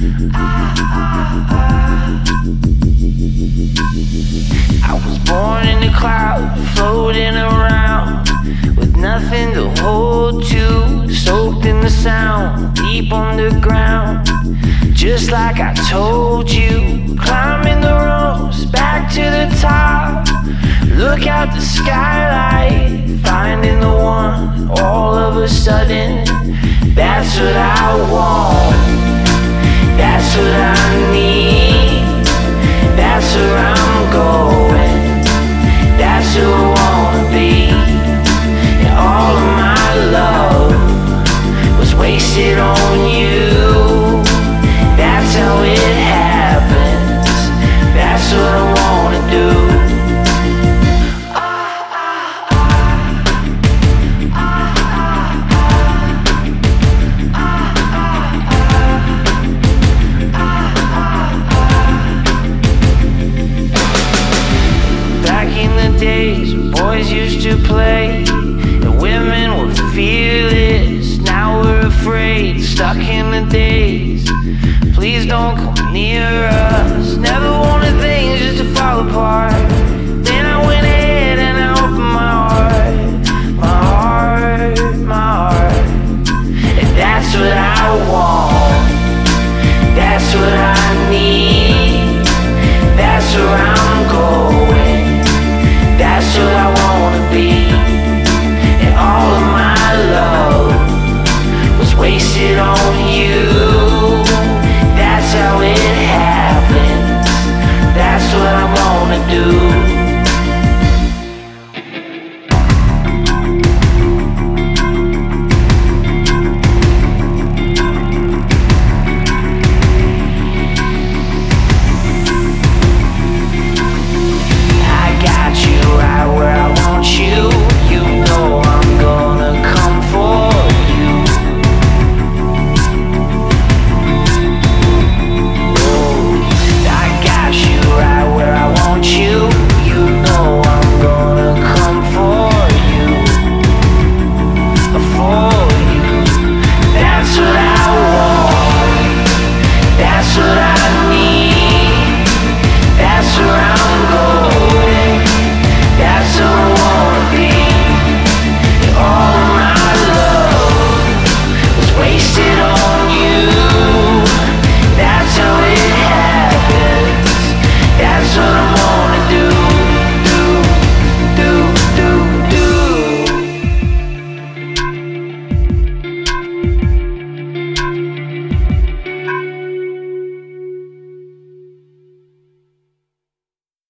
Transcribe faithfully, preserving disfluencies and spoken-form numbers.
I was born in the cloud, floating around, with nothing to hold to, soaked in the sound, deep underground. Just like I told you, climbing the ropes, back to the top. Look out the skylight, finding the one, all of a sudden. That's what I want, that's what I need, that's where I'm going, that's who I wanna be. And all of my love was wasted on you. That's how it happens, that's what I wanna do. Days when boys used to play and women were fearless, now we're afraid, stuck in the days. Please don't come near us.